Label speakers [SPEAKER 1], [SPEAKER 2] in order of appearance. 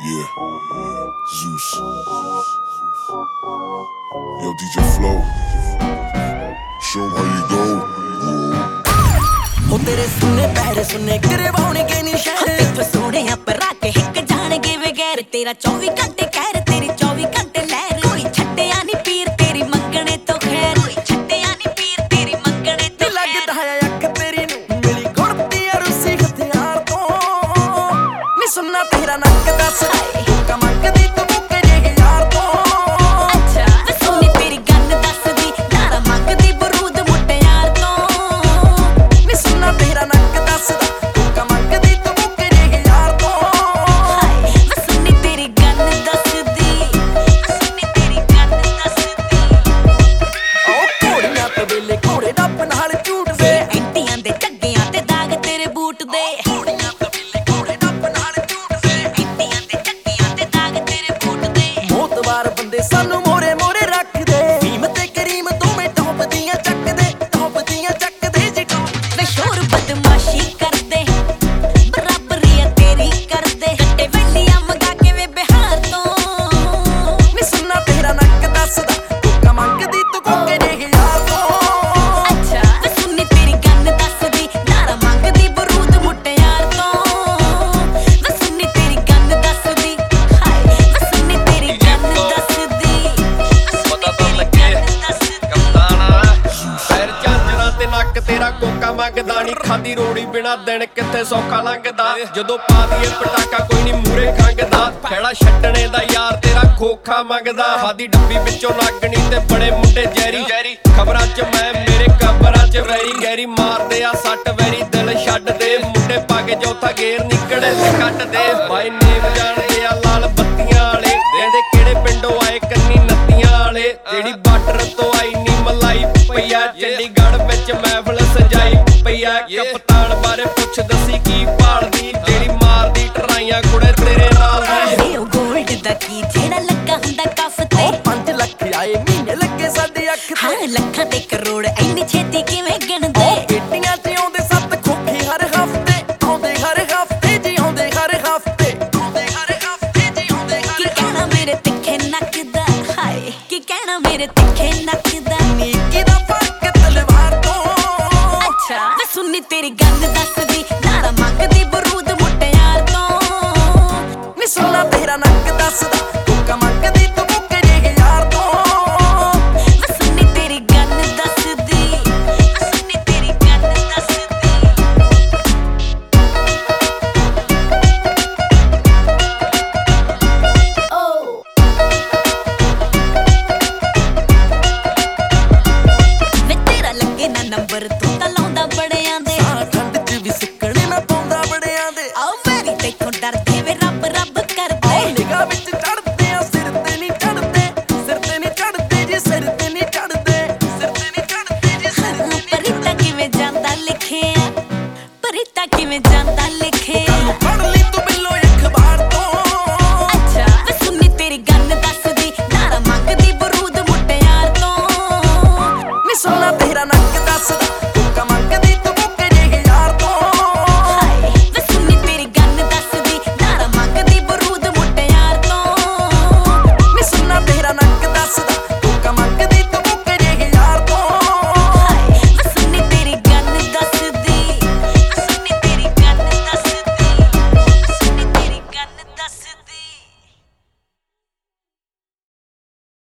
[SPEAKER 1] Yeah, Zeus. Yo, DJ Flow. Show 'em how you go.
[SPEAKER 2] हो तेरे सुनने पैर सुनने करवाउणगे नी शहर फसोड़ियां पर आके हिक जाणगे बगैर तेरा 24 घंटे कहर तेरी 24 घंटे लहर कोई छड्डिया नी पीर तेरी मंगणे तो खैर कोई छड्डिया नी पीर तेरी मंगणे तो लगदा है अख तेरी नू मिली गुड़ती है रूसी हथियार तो नी सुनना तेरा नक दस का मंगदी तू मुक्के जे यार तो अच्छा वे सुनी तेरी गन दस दी नारा मंगदी बरूद मुट्टे यार तो नी सुनना तेरा नक दस दा का मंगदी तू मुक्के जे यार तो वे सुनी तेरी गन दस दी सुनी तेरी गन दस दी ओ घोड़ियां ते वेले घोड़े डप नाल झूठ दे एंटियां दे झग्गियां ते दाग तेरे बूट दे घोड़ियां ते वेले घोड़े डप नाल झूठ दे एंटियां दे झग्गियां ते दाग तेरे बूट दे मोतवार बंदे सानू मोरे मोरे रख दे भीम ते करीम दोवें टॉप दियां चक दे जी वे शोर बदमाशी कर दे बराबरी तेरी कर दे कट्टे वेलियां मंगा के वे बिहार तो नी सुनना तेरा नक दसदा तू मंगदी तू कोके जे यार तो अच्छा वे सुनी तेरी गन दसदी नारा मंगदी बरूद मुट्टे यार तो वे सुनी तेरी गन दसदी हाय वे सुनी तेरी गन दसदी
[SPEAKER 3] पता तो लगे कप्ताना पैर चांजना ते नक तेरा कोका मंगदा नी खादी रोड़ी बिना दिन किथे सौखा लंघदा जदों पा दईए पटाका कोई नी मूरे खंगदा खैड़ा छड्डणे दा यार तेरा खोखा मंगदा खादी डब्बी विचों नागणी ते बड़े मुंडे जैरी खबरां च मैं मेरे कबरां च वैरी गैरी मारदे आ सੱਟ वैरी दिल छड्ड दे मुंडे पाके चौथा गेर निकले ते कट दे बाई नेम जाणदे आ लाल बत्तियां वाले देंदे किहड़े पिंडों आए कंनी नत्तियां वाले जेड़ी बार्डर तो आई नी मलाई पईया चंडीगढ़ विच महफिल सजाई पईया कप्तान बारे पुੱਛ दसी की भालदी जेड़ी मारदी टराइयां कुड़े तेरे नाल दी
[SPEAKER 2] ਓ ਗੋਲਡ ਦਾ ਕੀ ਜਿਹੜਾ ਲੱਗਾ ਹੁੰਦਾ ਕੱਫ ਤੇ 5 ਲੱਖ ਆਏ ਮਹੀਨੇ ਲੱਗੇ ਸਾਡੀ ਅੱਖ ਤੇ ਹਾਂ ਲੱਖਾਂ ਤੇ ਕਰੋੜ ਇੰਨੀ ਛੇਤੀ ਕਿਵੇਂ ਗਿਣਦੇ ਗੱਡੀਆਂ 'ਚ ਆਉਂਦੇ ਸੱਤ ਖੋਖੇ ਹਰ ਹਫਤੇ ਆਉਂਦੇ ਹਰ ਹਫਤੇ ਜੀ ਆਉਂਦੇ ਹਰ ਹਫਤੇ ਆਉਂਦੇ ਹਰ ਹਫਤੇ ਜੀ ਆਉਂਦੇ ਹਰ ਕੀ ਕਹਿਣਾ ਮੇਰੇ ਤਿੱਖੇ ਨੱਕ ਦਾ ਹਾਏ ਕੀ ਕਹਿਣਾ ਮੇਰੇ ਤਿੱਖੇ ਨੱਕ ਦਾ ਨੀਕੀ ਦਾ ਫਰਕ ਤਲਵਾਰ ਤੋਂ ਅੱਛਾ ਵੇ ਸੁਣੀ ਤੇਰੀ ਗਨ ਦੱਸਦੀ ਨਾਰਾ ਮੰਗਦੀ ਬਰੂਦ ਮੁੱਟਿਆਰ ਤੋਂ ਨੀ ਸੁਣਨਾ